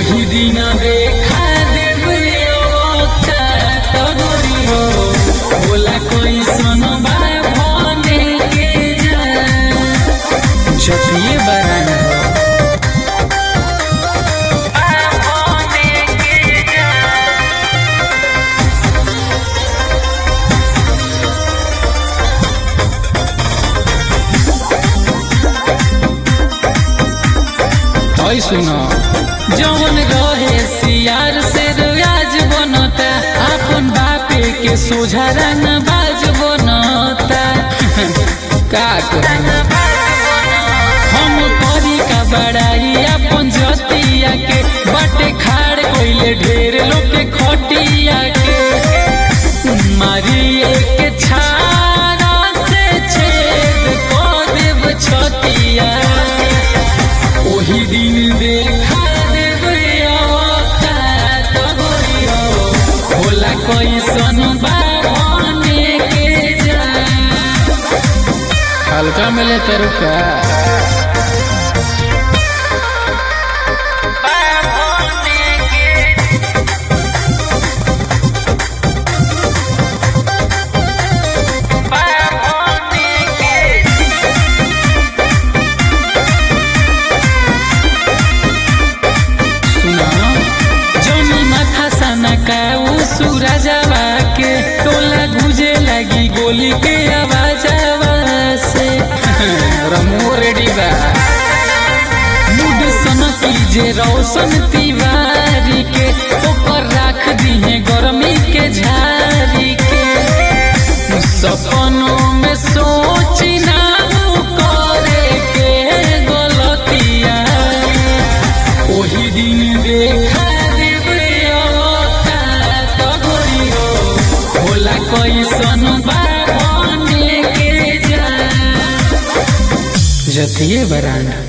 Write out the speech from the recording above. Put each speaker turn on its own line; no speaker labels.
ओही दिन देखा देबे औकात गोरी हो बोला कैसन बा भने के जान जतिये बरान हो सुनो जवन रहे सियार से राज बनता अपन बापे के सोझा रंग बाज बनता का हम करी का बड़ाई अपन जतिया के बाटे खाड़ कोइले ढेर लोग के खटिया के मारिए के छारा से छेद कर देव छतिया ओही दिन देखा देबे औकात गोरी हो बोला कैसन बा भने के जान हल्का मिले तरुका सूरजवा के टोला गुजे लगी गोली के आवाजवा से रमो रेडी बा मुड सनकी जे रोशन तिवारी के ऊपर रख दिए गर्मी के झारी के सपनों में सोची ना करे के गलतिया ओही दिन देखा कैसन बा भने के जान जतिये बरान